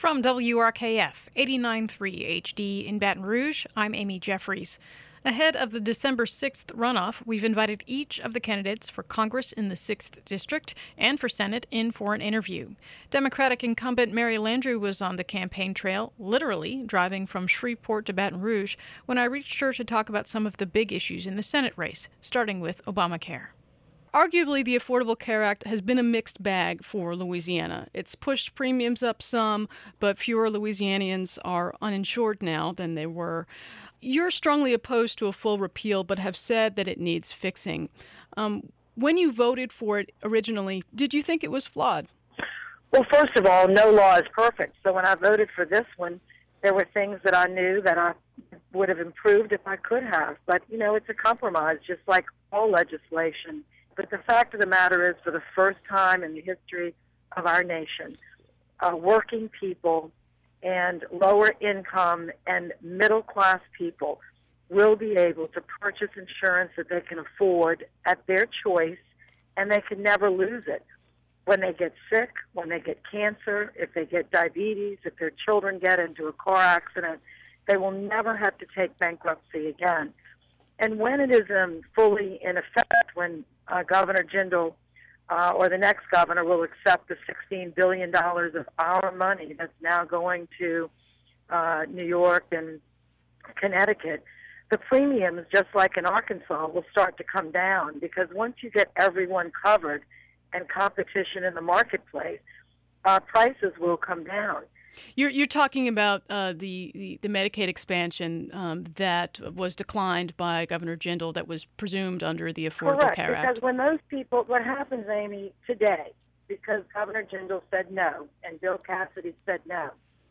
From WRKF 89.3 HD in Baton Rouge, I'm Amy Jeffries. Ahead of the December 6th runoff, we've invited each of the candidates for Congress in the 6th District and for Senate in for an interview. Democratic incumbent Mary Landrieu was on the campaign trail, literally driving from Shreveport to Baton Rouge, when I reached her to talk about some of the big issues in the Senate race, starting with Obamacare. Arguably, the Affordable Care Act has been a mixed bag for Louisiana. It's pushed premiums up some, but fewer Louisianians are uninsured now than they were. You're strongly opposed to a full repeal, but have said that it needs fixing. When you voted for it originally, did you think it was flawed? Well, first of all, no law is perfect. So when I voted for this one, there were things that I knew that I would have improved if I could have. But, you know, it's a compromise, just like all legislation. But the fact of the matter is, for the first time in the history of our nation, working people and lower income and middle class people will be able to purchase insurance that they can afford at their choice, and they can never lose it. When they get sick, when they get cancer, if they get diabetes, if their children get into a car accident, they will never have to take bankruptcy again. And when it is fully in effect, when Governor Jindal or the next governor will accept the $16 billion of our money that's now going to New York and Connecticut, the premiums, just like in Arkansas, will start to come down, because once you get everyone covered and competition in the marketplace, prices will come down. You're talking about the Medicaid expansion that was declined by Governor Jindal, that was presumed under the Affordable Care Act. Because when those people, what happens, Amy, today, because Governor Jindal said no and Bill Cassidy said no,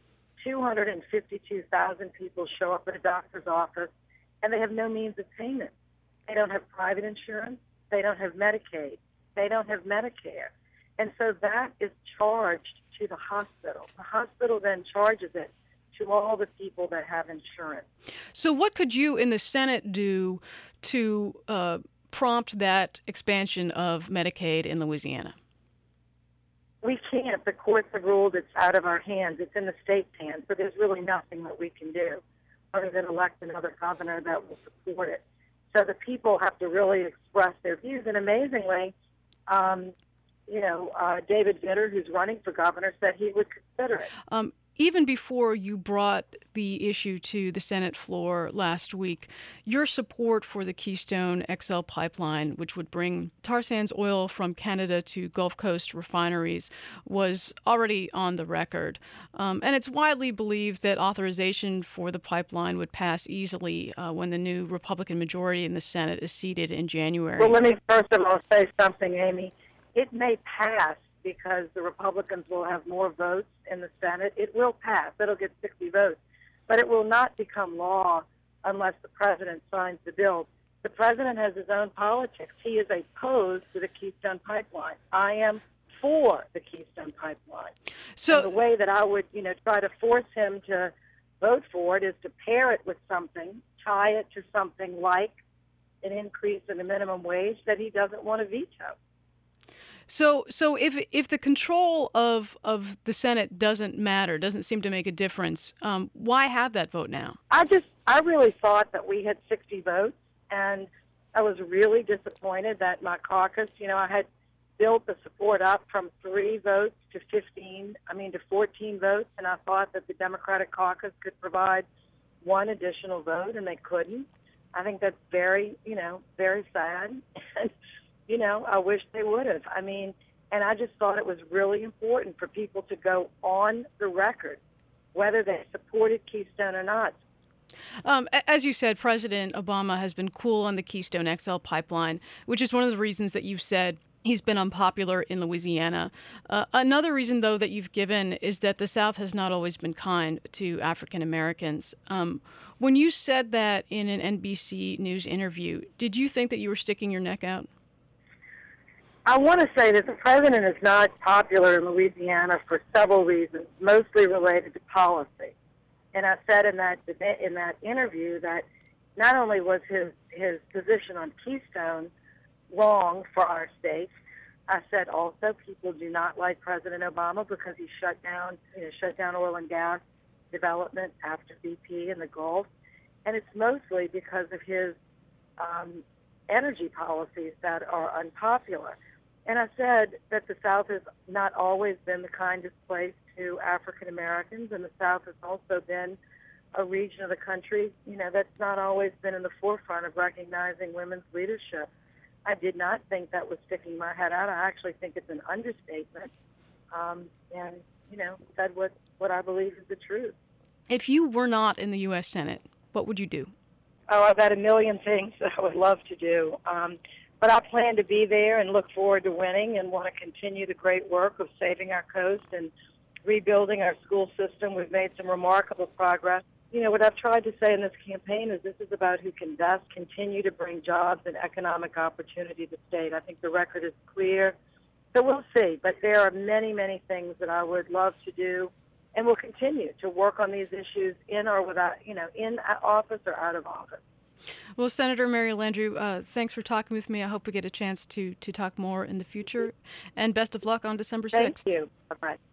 252,000 people show up at a doctor's office and they have no means of payment. They don't have private insurance. They don't have Medicaid. They don't have Medicare. And so that is charged to the hospital. The hospital then charges it to all the people that have insurance. So what could you in the Senate do to prompt that expansion of Medicaid in Louisiana? We can't. The courts have ruled it's out of our hands. It's in the state's hands. So there's really nothing that we can do other than elect another governor that will support it. So the people have to really express their views. And amazingly, David Vitter, who's running for governor, said he would consider it. Even before you brought the issue to the Senate floor last week, your support for the Keystone XL pipeline, which would bring tar sands oil from Canada to Gulf Coast refineries, was already on the record. And it's widely believed that authorization for the pipeline would pass easily when the new Republican majority in the Senate is seated in January. Well, let me first of all say something, Amy. It may pass because the Republicans will have more votes in the Senate. It will pass. It'll get 60 votes. But it will not become law unless the president signs the bill. The president has his own politics. He is opposed to the Keystone Pipeline. I am for the Keystone Pipeline. So and the way that I would, try to force him to vote for it is to pair it with something, tie it to something like an increase in the minimum wage that he doesn't want to veto. So if the control of the Senate doesn't matter, doesn't seem to make a difference, why have that vote now? I really thought that we had 60 votes, and I was really disappointed that my caucus, I had built the support up from 3 votes to 14 votes, and I thought that the Democratic caucus could provide 1 additional vote, and they couldn't. I think that's very, very sad. I wish they would have. And I just thought it was really important for people to go on the record, whether they supported Keystone or not. As you said, President Obama has been cool on the Keystone XL pipeline, which is one of the reasons that you've said he's been unpopular in Louisiana. Another reason, though, that you've given is that the South has not always been kind to African Americans. When you said that in an NBC News interview, did you think that you were sticking your neck out? I want to say that the president is not popular in Louisiana for several reasons, mostly related to policy. And I said in that interview that not only was his position on Keystone wrong for our state, I said also people do not like President Obama because he shut down oil and gas development after BP in the Gulf, and it's mostly because of his energy policies that are unpopular. And I said that the South has not always been the kindest place to African Americans, and the South has also been a region of the country, that's not always been in the forefront of recognizing women's leadership. I did not think that was sticking my head out. I actually think it's an understatement, and said what I believe is the truth. If you were not in the U.S. Senate, what would you do? Oh, I've got a million things that I would love to do. But I plan to be there and look forward to winning and want to continue the great work of saving our coast and rebuilding our school system. We've made some remarkable progress. What I've tried to say in this campaign is this is about who can best continue to bring jobs and economic opportunity to the state. I think the record is clear. So we'll see. But there are many, many things that I would love to do, and we'll continue to work on these issues in or without, in office or out of office. Well, Senator Mary Landrieu, thanks for talking with me. I hope we get a chance to talk more in the future. And best of luck on December 6th. Thank you. Bye-bye.